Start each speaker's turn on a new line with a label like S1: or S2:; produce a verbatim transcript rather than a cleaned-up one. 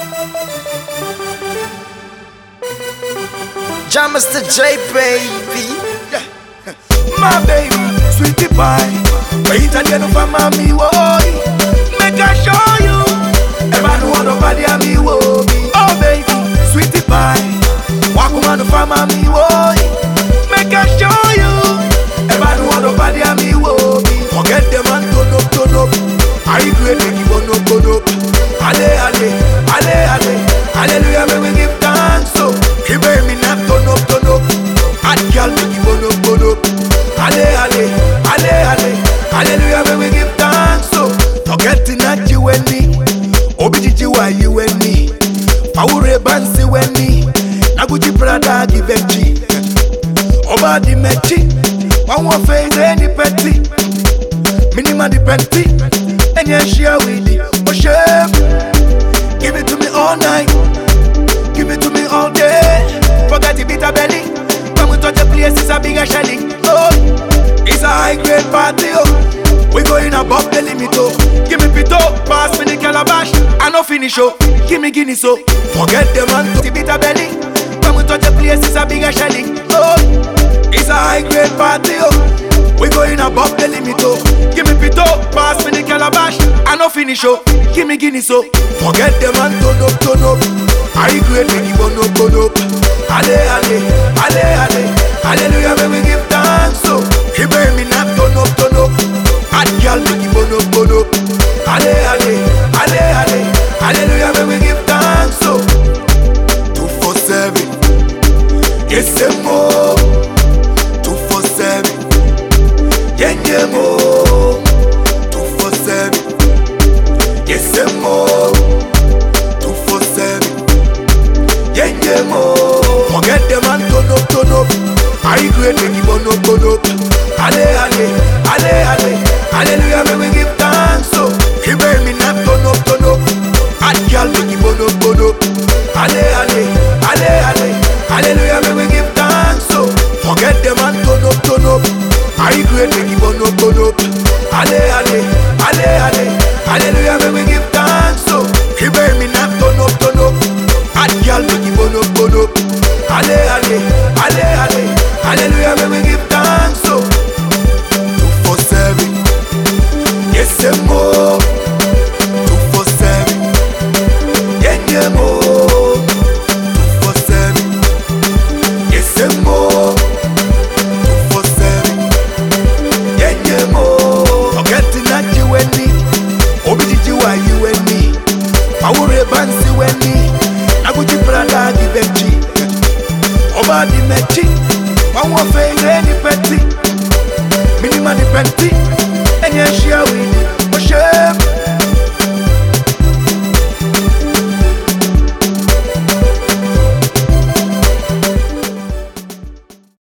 S1: Jam Mister J, baby.
S2: Yeah. My baby, sweetie pie. Wait till you know for mommy, boy. Make I show you. Ever know nobody a me, boy. Oh baby, sweetie pie. Walk on for mommy, boy. Make I show you. Ever know nobody a me, boy. Forget them and turn up, turn up. I regret me, give on up, turn up. Ale, ale, ale, ale. Hallelujah, may we give thanks. So, he made me not turn up, turn up. And girl, me give on up, turn up. Ale, ale, ale, ale. Hallelujah, may we give thanks. So, forgetting that you and me. Obiji why you and me. Paure bansi when me. Naguji Prada give a G. Oba di mechi. One more face any petty. Minima di petty. And yeah, share with it. Oh, shame. Give it to me all night. Give it to me all day. Forget the bitter belly. When we touch the place, it's a bigger shelling. Oh, it's a high grade party. Oh, we going above the limit. Oh, give me pito, pass me the calabash. I no finish. Oh, give me guinness. Oh, forget the man to the bitter belly. When we touch the place, it's a bigger shelling. Oh, it's a high grade party. Oh, we going above the limit. Oh, give me pito, pass me the calabash. I no finish. Oh, give me guinness. Oh, forget the man turn up, turn up. I regret me give on up, on up. Ale, ale, ale, ale. Hallelujah, may we give thanks. So, he made me not turn up, turn up. And girl, me give on up, on up. Ale, ale, ale, ale. Hallelujah, may we give thanks. So, two for seven. Yes, more. Two for seven. Yeah, yeah, more. Two for seven. Yes, more. Two for seven. Yeah, yeah, more. Forget them and turn up, turn up. I regret me give on up, on up. Ale, ale, ale, ale. Hallelujah, may we give thanks. So, he made me not turn up, turn up. And girl, me give on up, on up. Ale, ale, ale, ale. Hallelujah, may we give thanks. So, forget them and turn up, turn up. I regret me give on up, on up. Ale, ale, ale, ale. Hallelujah, may we give thanks. So, he made me not turn up, turn up. And girl, me give on up, on up. Ale, ale, ale, ale. Hallelujah, may we give thanks. So, two for seven. Yes, more. Two for seven. Yeah, yeah, more. Two for seven. Yes, more. Two for seven. Yeah, yeah, more. Forgetting that you and me. Obiji why you and me. Paure bansi when me. Naguji Prada give a G. Oba di mechi. One more face any petty. Minima di petty. And yeah, share with it. Oh, shame.